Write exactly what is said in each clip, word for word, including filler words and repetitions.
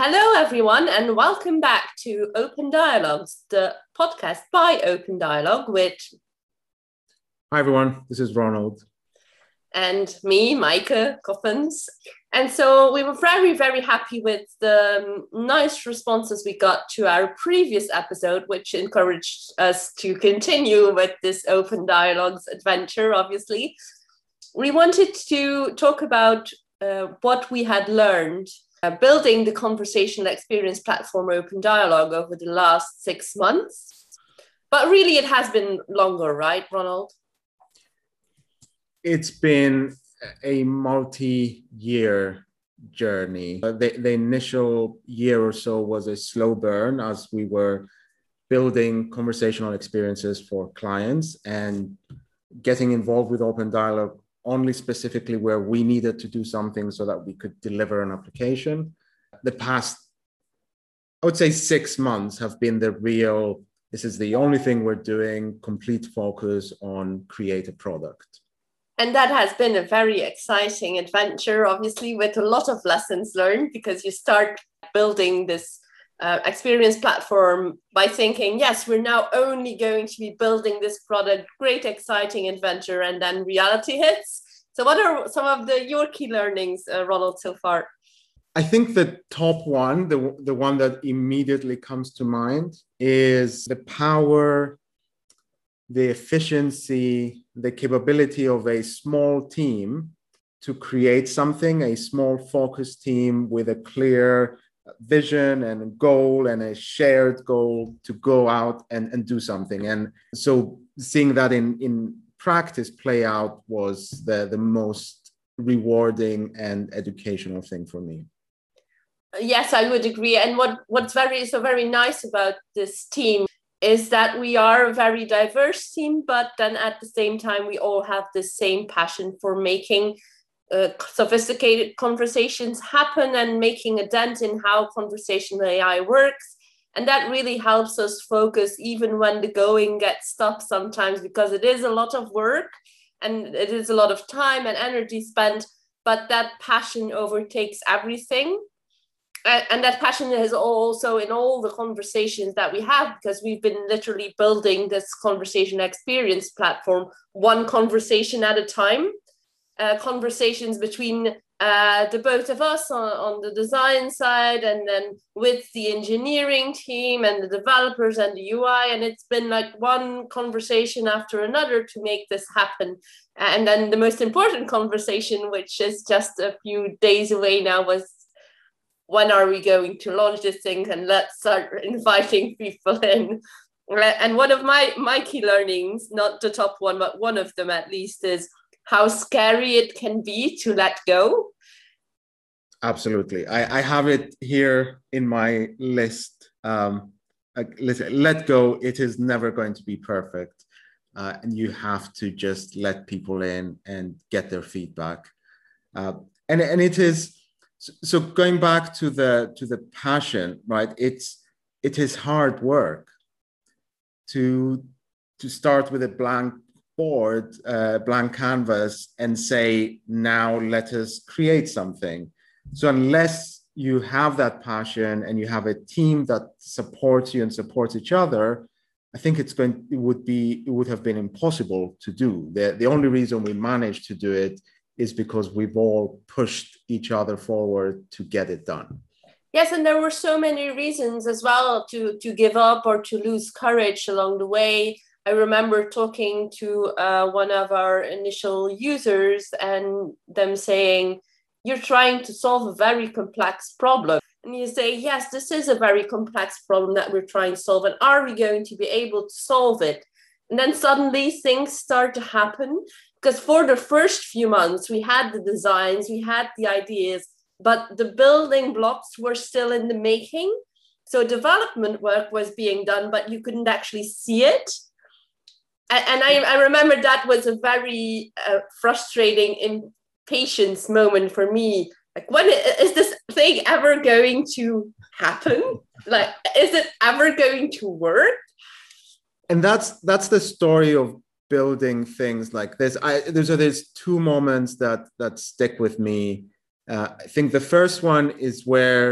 Hello, everyone, and welcome back to Open Dialogues, the podcast by Open Dialogue with... Hi, everyone. This is Ronald. And me, Maaike Coffins. And so we were very, very happy with the nice responses we got to our previous episode, which encouraged us to continue with this Open Dialogues adventure, obviously. We wanted to talk about uh, what we had learned uh, building the conversational experience platform Open Dialogue over the last six months. But really, it has been longer, right, Ronald? It's been a multi-year journey. The, the initial year or so was a slow burn as we were building conversational experiences for clients and getting involved with Open Dialogue only specifically where we needed to do something so that we could deliver an application. The past, I would say six months have been the real, this is the only thing we're doing, complete focus on create a product. And that has been a very exciting adventure, obviously, with a lot of lessons learned, because you start building this uh, experience platform by thinking, yes, we're now only going to be building this product, great, exciting adventure, and then reality hits. So what are some of the your key learnings, uh, Ronald, so far? I think the top one, the, the one that immediately comes to mind is the power, the efficiency, the capability of a small team to create something, a small focused team with a clear vision and a goal and a shared goal to go out and, and do something. And so seeing that in, in practice play out was the, the most rewarding and educational thing for me. Yes, I would agree. And what, what's very so very nice about this team is that we are a very diverse team, but then at the same time, we all have the same passion for making uh, sophisticated conversations happen and making a dent in how conversational A I works. And that really helps us focus even when the going gets tough sometimes, because it is a lot of work and it is a lot of time and energy spent, but that passion overtakes everything. And that passion is also in all the conversations that we have, because we've been literally building this conversation experience platform, one conversation at a time, uh, conversations between uh, the both of us on, on the design side, and then with the engineering team and the developers and the U I. And it's been like one conversation after another to make this happen. And then the most important conversation, which is just a few days away now, was when are we going to launch this thing, and let's start inviting people in. And one of my, my key learnings, not the top one, but one of them at least, is how scary it can be to let go. Absolutely. I, I have it here in my list. Um, listen, let go. It is never going to be perfect. Uh, and you have to just let people in and get their feedback. Uh, and, and it is, So going back to the to the passion, right? It's it is hard work to to start with a blank board, uh, blank canvas, and say, now let us create something. So unless you have that passion and you have a team that supports you and supports each other, I think it's going. It would be. It would have been impossible to do. The the only reason we managed to do it is because we've all pushed each other forward to get it done. Yes, and there were so many reasons as well to, to give up or to lose courage along the way. I remember talking to uh, one of our initial users and them saying, you're trying to solve a very complex problem. And you say, yes, this is a very complex problem that we're trying to solve. And are we going to be able to solve it? And then suddenly things start to happen. Because for the first few months, we had the designs, we had the ideas, but the building blocks were still in the making. So development work was being done, but you couldn't actually see it. And, and I, I remember that was a very uh, frustrating impatience moment for me. Like, when is this thing ever going to happen? Like, is it ever going to work? And that's that's the story of building things like this. I there's there's two moments that that stick with me. Uh, I think the first one is where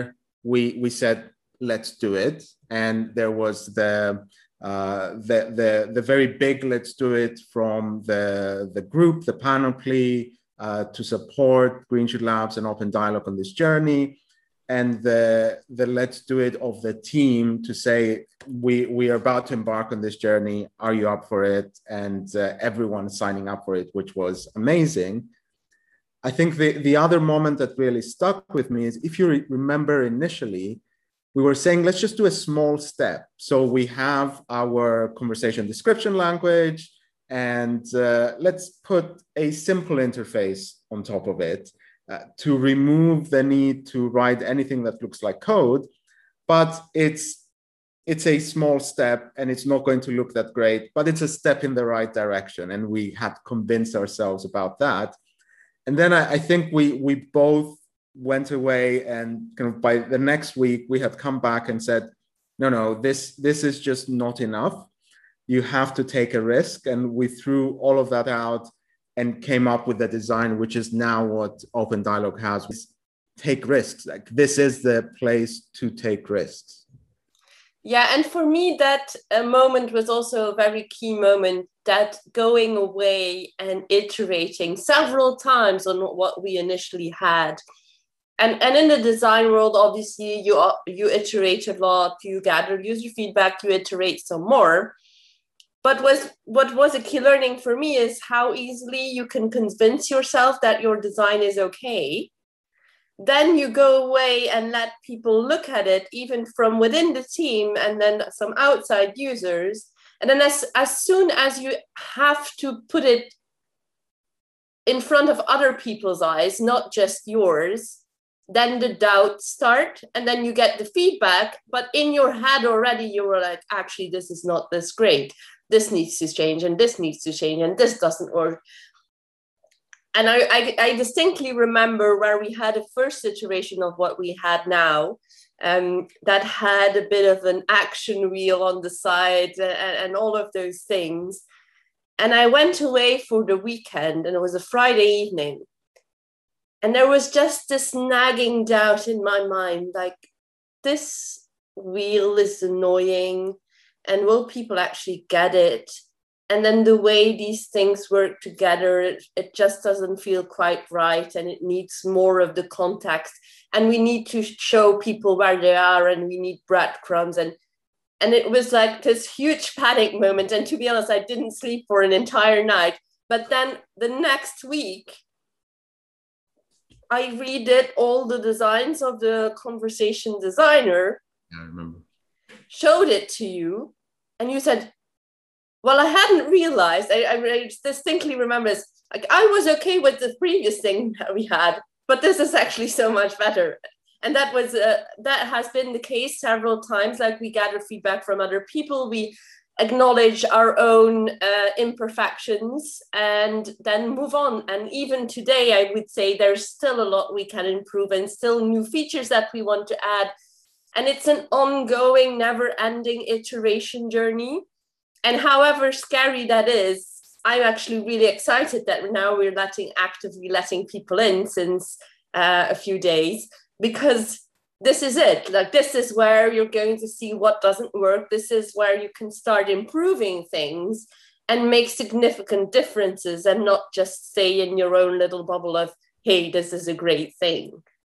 we we said, let's do it. And there was the uh, the, the the very big let's do it from the, the group, the panoply, uh, to support Green Shoot Labs and Open Dialogue on this journey. And the, the let's do it of the team to say, we, we are about to embark on this journey. Are you up for it? And uh, everyone signing up for it, which was amazing. I think the, the other moment that really stuck with me is, if you re- remember initially, we were saying, let's just do a small step. So we have our conversation description language, and uh, let's put a simple interface on top of it uh, to remove the need to write anything that looks like code. But it's, it's a small step, and it's not going to look that great, but it's a step in the right direction. And we had convinced ourselves about that. And then I, I think we we both went away, and kind of by the next week we had come back and said, no, no, this this is just not enough. You have to take a risk. And we threw all of that out and came up with the design, which is now what Open Dialogue has. Take risks. Like, this is the place to take risks. Yeah, and for me, that uh, moment was also a very key moment, that going away and iterating several times on what we initially had. And, and in the design world, obviously, you, you iterate a lot, you gather user feedback, you iterate some more. But was, what was a key learning for me is how easily you can convince yourself that your design is okay. Then you go away and let people look at it, even from within the team, and then some outside users. And then as, as soon as you have to put it in front of other people's eyes, not just yours, then the doubts start, and then you get the feedback. But in your head already, you were like, actually, this is not this great. This needs to change, and this needs to change, and this doesn't work. And I, I, I distinctly remember where we had a first iteration of what we had now, um, that had a bit of an action wheel on the side and, and all of those things. And I went away for the weekend, and it was a Friday evening. And there was just this nagging doubt in my mind, like, this wheel is annoying, and will people actually get it? And then the way these things work together, it, it just doesn't feel quite right, and it needs more of the context. And we need to show people where they are, and we need breadcrumbs. And, and it was like this huge panic moment. And to be honest, I didn't sleep for an entire night. But then the next week, I redid all the designs of the conversation designer. Yeah, I remember. Showed it to you, and you said, well, I hadn't realized, I, I distinctly remember this, like, I was okay with the previous thing that we had, but this is actually so much better. And that was, uh, that has been the case several times. Like, we gather feedback from other people, we acknowledge our own uh, imperfections, and then move on. And even today, I would say there's still a lot we can improve, and still new features that we want to add. And it's an ongoing, never-ending iteration journey. And however scary that is, I'm actually really excited that now we're letting actively letting people in since uh, a few days, because this is it. Like, this is where you're going to see what doesn't work. This is where you can start improving things and make significant differences, and not just stay in your own little bubble of, hey, this is a great thing.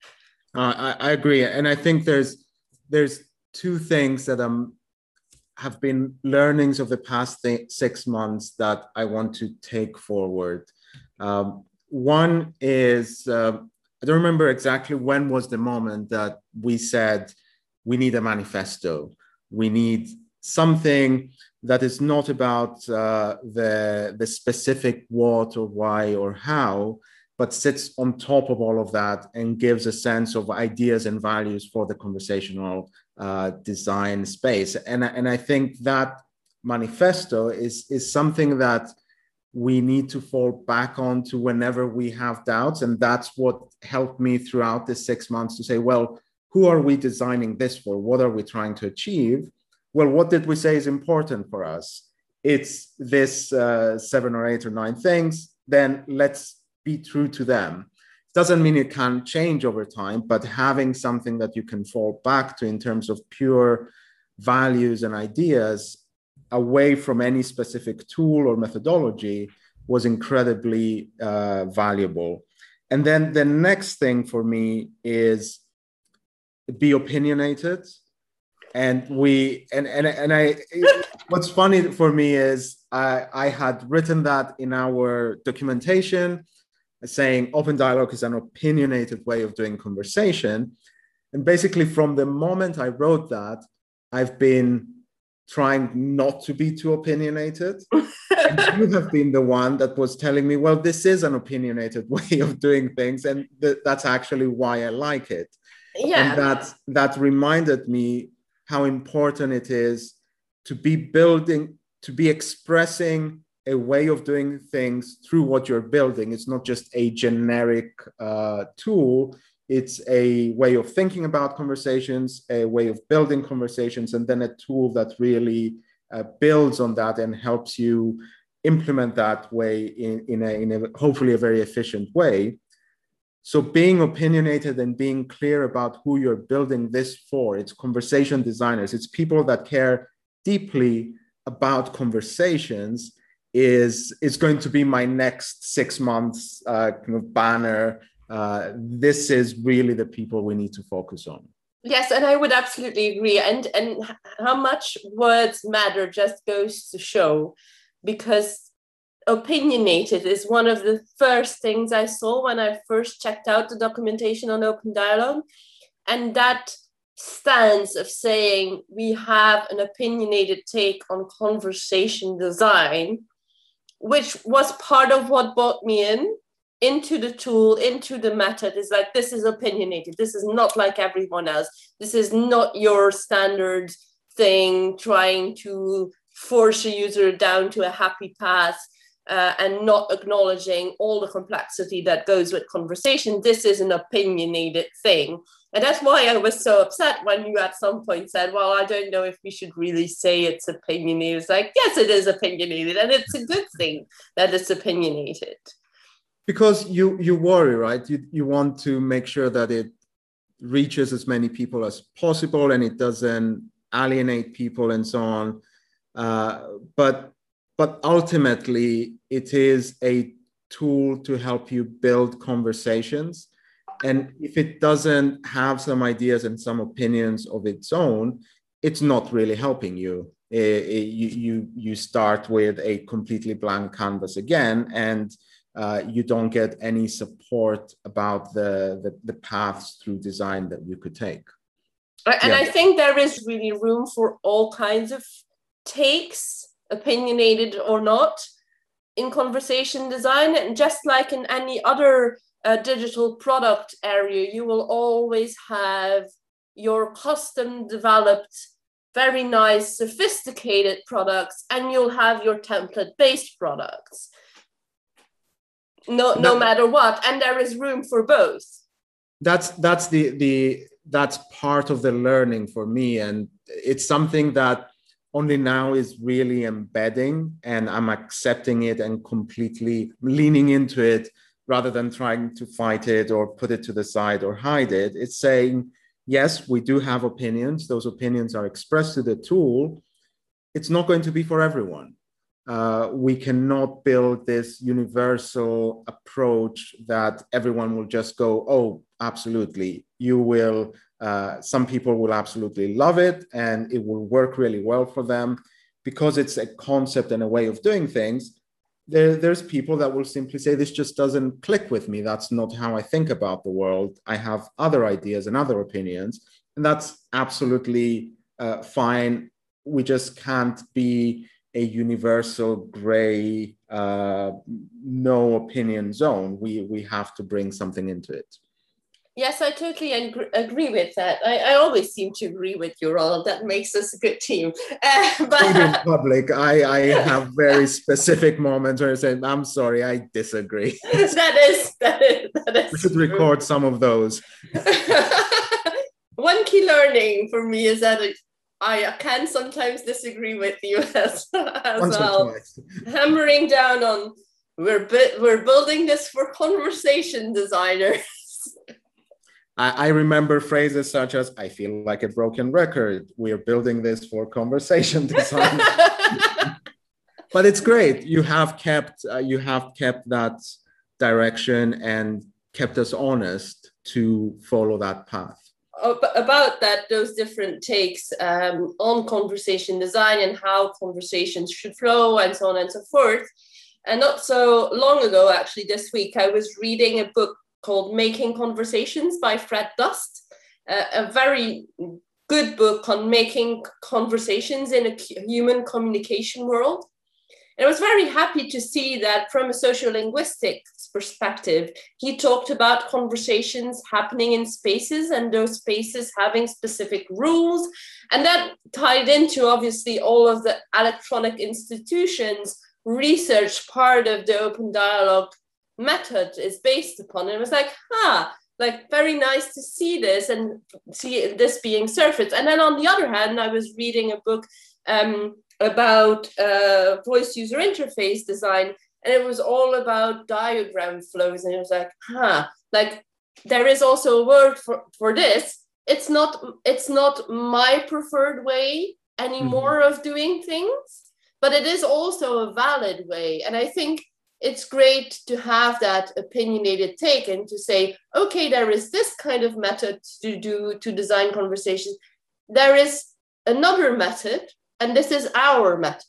Uh, I, I agree. And I think there's there's two things that I'm have been learnings of the past th- six months that I want to take forward. Um, one is, uh, I don't remember exactly when was the moment that we said, we need a manifesto. We need something that is not about uh, the, the specific what or why or how, but sits on top of all of that and gives a sense of ideas and values for the conversational uh, design space. And, and I think that manifesto is, is something that we need to fall back on to whenever we have doubts. And that's what helped me throughout this six months to say, well, who are we designing this for? What are we trying to achieve? Well, what did we say is important for us? It's this uh, seven or eight or nine things. Then let's be true to them. Doesn't mean it can't change over time, but having something that you can fall back to in terms of pure values and ideas away from any specific tool or methodology was incredibly uh, valuable. And then the next thing for me is be opinionated. And we, and, and, and I, what's funny for me is I, I had written that in our documentation, saying open dialogue is an opinionated way of doing conversation. And basically from the moment I wrote that, I've been trying not to be too opinionated. And you have been the one that was telling me, well, this is an opinionated way of doing things. And th- that's actually why I like it. Yeah. And that, that reminded me how important it is to be building, to be expressing a way of doing things through what you're building. It's not just a generic uh, tool. It's a way of thinking about conversations, a way of building conversations, and then a tool that really uh, builds on that and helps you implement that way in, in, a, in a hopefully a very efficient way. So being opinionated and being clear about who you're building this for, it's conversation designers, it's people that care deeply about conversations, is, is going to be my next six months uh, kind of banner. Uh, this is really the people we need to focus on. Yes, and I would absolutely agree. And, and how much words matter just goes to show, because opinionated is one of the first things I saw when I first checked out the documentation on open dialogue. And that stance of saying we have an opinionated take on conversation design, which was part of what brought me in into the tool, into the method, is like, this is opinionated. This is not like everyone else. This is not your standard thing trying to force a user down to a happy path uh, and not acknowledging all the complexity that goes with conversation. This is an opinionated thing. And that's why I was so upset when you at some point said, well, I don't know if we should really say it's opinionated. It's like, yes, it is opinionated. And it's a good thing that it's opinionated. Because you, you worry, right? You, you want to make sure that it reaches as many people as possible and it doesn't alienate people and so on. Uh, but, but ultimately, it is a tool to help you build conversations. And if it doesn't have some ideas and some opinions of its own, it's not really helping you. It, it, you, you, you start with a completely blank canvas again, and uh, you don't get any support about the, the, the paths through design that you could take. And yeah. I think there is really room for all kinds of takes, opinionated or not, in conversation design. And just like in any other uh, digital product area, you will always have your custom developed, very nice, sophisticated products, and you'll have your template-based products. No, no, no matter what, and there is room for both. That's that's the the that's part of the learning for me, and it's something that only now is really embedding, and I'm accepting it and completely leaning into it rather than trying to fight it or put it to the side or hide it. It's saying, yes, we do have opinions. Those opinions are expressed to the tool. It's not going to be for everyone. Uh, we cannot build this universal approach that everyone will just go, oh, absolutely. You will, uh, some people will absolutely love it and it will work really well for them because it's a concept and a way of doing things. There, there's people that will simply say, this just doesn't click with me. That's not how I think about the world. I have other ideas and other opinions, and that's absolutely uh, fine. We just can't be a universal gray, uh, no opinion zone. We, we have to bring something into it. Yes, I totally ag- agree with that. I, I always seem to agree with you, Roland. That makes us a good team. Uh, but in public, I, I have very specific moments where I say, I'm sorry, I disagree. that is, that is, that is We should true. record some of those. One key learning for me is that it, I can sometimes disagree with you as, as well. Hammering down on we're bu- we're building this for conversation designers. I, I remember phrases such as, I feel like a broken record. We're building this for conversation design. But it's great. You have kept uh, you have kept that direction and kept us honest to follow that path. About that, those different takes um, on conversation design and how conversations should flow and so on and so forth. And not so long ago, actually, this week, I was reading a book called Making Conversations by Fred Dust, uh, a very good book on making conversations in a human communication world. And I was very happy to see that from a sociolinguistics perspective, he talked about conversations happening in spaces and those spaces having specific rules. And that tied into, obviously, all of the electronic institutions research part of the open dialogue method is based upon. And it was like, ah, like very nice to see this and see this being surfaced. And then on the other hand, I was reading a book um, about uh, voice user interface design, and it was all about diagram flows. And it was like, huh, like there is also a word for, for this. It's not, it's not my preferred way anymore mm-hmm. of doing things, but it is also a valid way. And I think it's great to have that opinionated take and to say, okay, there is this kind of method to do, to design conversations. There is another method, and this is our method.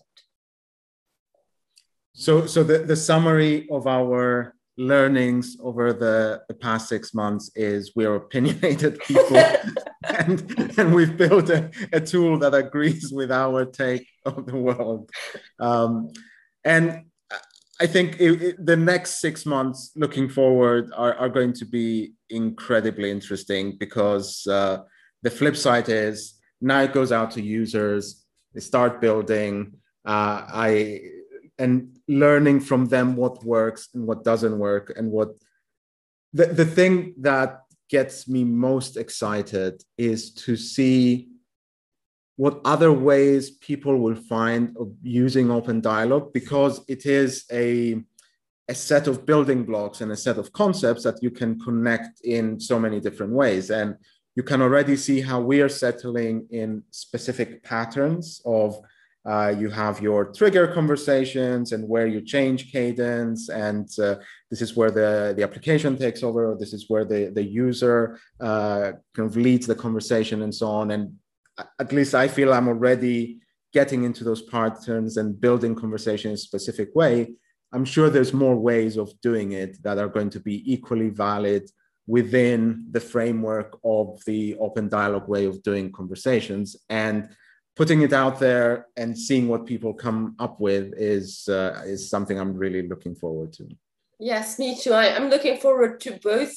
So, so the, the summary of our learnings over the, the past six months is we're opinionated people and, and we've built a, a tool that agrees with our take of the world. Um, and I think it, it, the next six months looking forward are, are going to be incredibly interesting because uh, the flip side is now it goes out to users. They start building, uh, I and learning from them what works and what doesn't work. And what the, the thing that gets me most excited is to see what other ways people will find of using open dialogue, because it is a, a set of building blocks and a set of concepts that you can connect in so many different ways. And you can already see how we are settling in specific patterns of uh, you have your trigger conversations and where you change cadence. And uh, this is where the, the application takes over, or this is where the, the user uh, kind of leads the conversation and so on. And at least I feel I'm already getting into those patterns and building conversation in a specific way. I'm sure there's more ways of doing it that are going to be equally valid within the framework of the open dialogue way of doing conversations. And putting it out there and seeing what people come up with is, uh, is something I'm really looking forward to. Yes, me too. I, I'm looking forward to both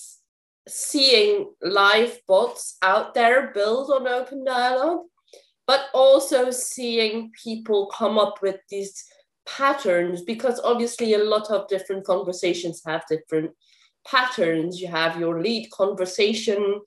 seeing live bots out there build on open dialogue, but also seeing people come up with these patterns, because obviously a lot of different conversations have different patterns. You have your lead conversation,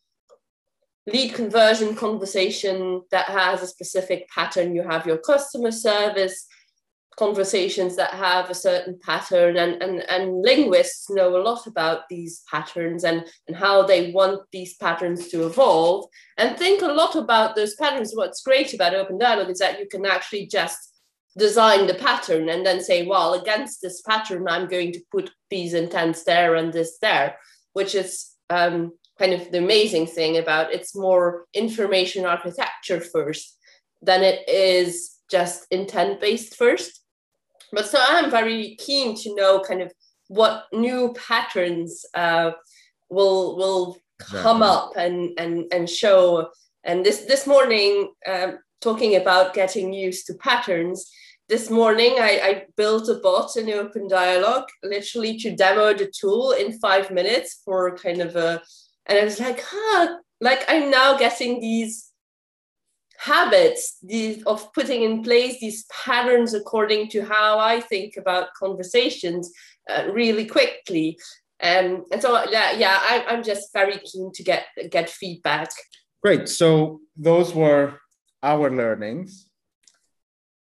lead conversion conversation that has a specific pattern. You have your customer service conversations that have a certain pattern, and, and, and linguists know a lot about these patterns and, and how they want these patterns to evolve and think a lot about those patterns. What's great about open dialogue is that you can actually just design the pattern and then say, well, against this pattern, I'm going to put these intents there and this there, which is um, kind of the amazing thing about it's more information architecture first than it is just intent-based first. But so I'm very keen to know kind of what new patterns uh, will will exactly. come up and, and, and show. And this, this morning, um, talking about getting used to patterns, this morning I, I built a bot in Open Dialogue, literally to demo the tool in five minutes for kind of a, and I was like, huh, like I'm now getting these habits these, of putting in place these patterns according to how I think about conversations uh, really quickly. Um, and so, yeah, yeah I, I'm just very keen to get, get feedback. Great. So those were our learnings.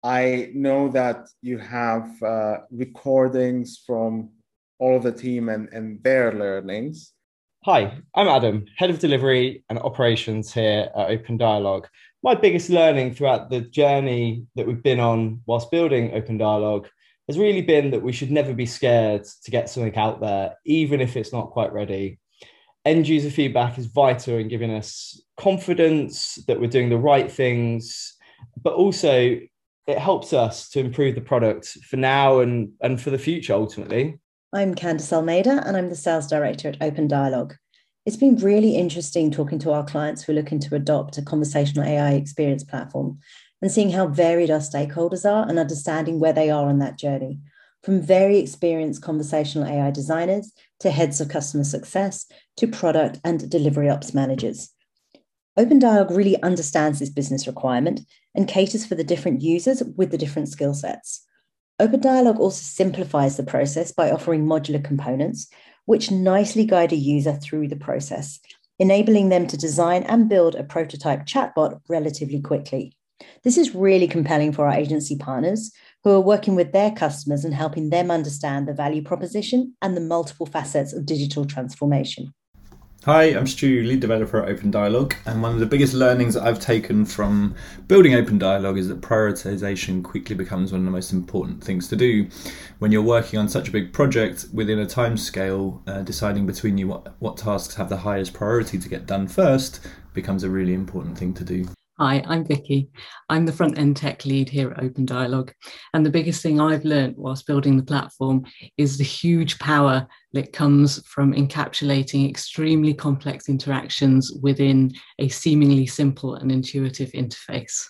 I know that you have uh, recordings from all of the team and, and their learnings. Hi, I'm Adam, Head of Delivery and Operations here at Open Dialogue. My biggest learning throughout the journey that we've been on whilst building Open Dialogue has really been that we should never be scared to get something out there, even if it's not quite ready. End user feedback is vital in giving us confidence that we're doing the right things, but also it helps us to improve the product for now and, and for the future, ultimately. I'm Candice Almeida, and I'm the Sales Director at Open Dialogue. It's been really interesting talking to our clients who are looking to adopt a conversational A I experience platform and seeing how varied our stakeholders are and understanding where they are on that journey, from very experienced conversational A I designers to heads of customer success to product and delivery ops managers. Open Dialogue really understands this business requirement and caters for the different users with the different skill sets. Open Dialogue also simplifies the process by offering modular components, which nicely guide a user through the process, enabling them to design and build a prototype chatbot relatively quickly. This is really compelling for our agency partners who are working with their customers and helping them understand the value proposition and the multiple facets of digital transformation. Hi, I'm Stu, lead developer at Open Dialogue, and one of the biggest learnings that I've taken from building Open Dialogue is that prioritization quickly becomes one of the most important things to do. When you're working on such a big project within a time scale, uh, deciding between you what, what tasks have the highest priority to get done first becomes a really important thing to do. Hi, I'm Vicky. I'm the front-end tech lead here at Open Dialogue. And the biggest thing I've learned whilst building the platform is the huge power that comes from encapsulating extremely complex interactions within a seemingly simple and intuitive interface.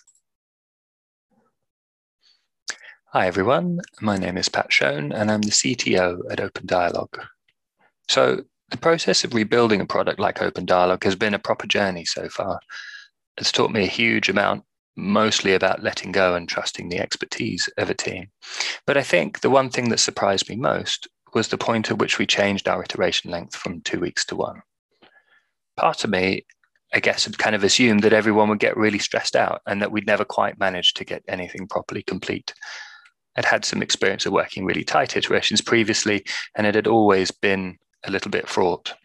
Hi, everyone. My name is Pat Schoen, and I'm the C T O at Open Dialogue. So the process of rebuilding a product like Open Dialogue has been a proper journey so far. It's taught me a huge amount, mostly about letting go and trusting the expertise of a team. But I think the one thing that surprised me most was the point at which we changed our iteration length from two weeks to one. Part of me, I guess, had kind of assumed that everyone would get really stressed out and that we'd never quite manage to get anything properly complete. I'd had some experience of working really tight iterations previously, and it had always been a little bit fraught.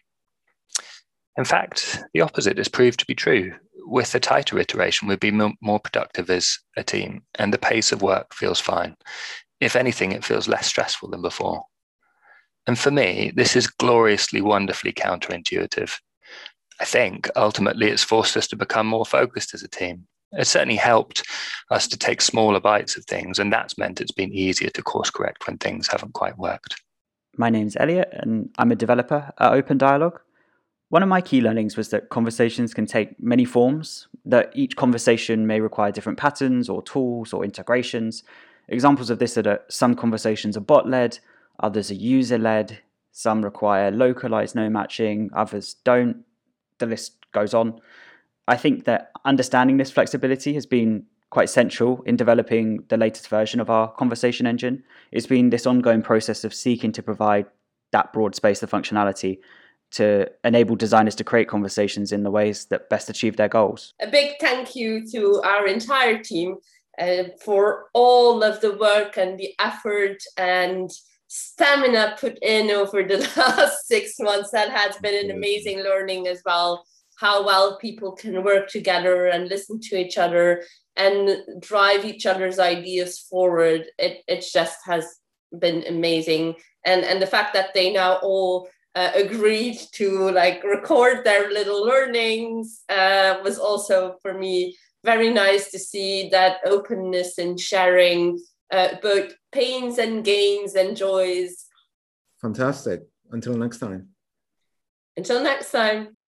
In fact, the opposite has proved to be true. With a tighter iteration, we'd be more productive as a team, and the pace of work feels fine. If anything, it feels less stressful than before. And for me, this is gloriously, wonderfully counterintuitive. I think ultimately it's forced us to become more focused as a team. It's certainly helped us to take smaller bites of things, and that's meant it's been easier to course correct when things haven't quite worked. My name's Elliot, and I'm a developer at Open Dialogue. One of my key learnings was that conversations can take many forms, that each conversation may require different patterns or tools or integrations. Examples of this are that some conversations are bot-led, others are user-led, some require localized no matching, others don't. The list goes on. I think that understanding this flexibility has been quite central in developing the latest version of our conversation engine. It's been this ongoing process of seeking to provide that broad space of functionality to enable designers to create conversations in the ways that best achieve their goals. A big thank you to our entire team uh, for all of the work and the effort and stamina put in over the last six months. That has been an amazing learning as well, how well people can work together and listen to each other and drive each other's ideas forward. It, it just has been amazing. And, and the fact that they now all Uh, agreed to like record their little learnings uh, was also for me very nice to see that openness and sharing uh, both pains and gains and joys. Fantastic. Until next time. Until next time.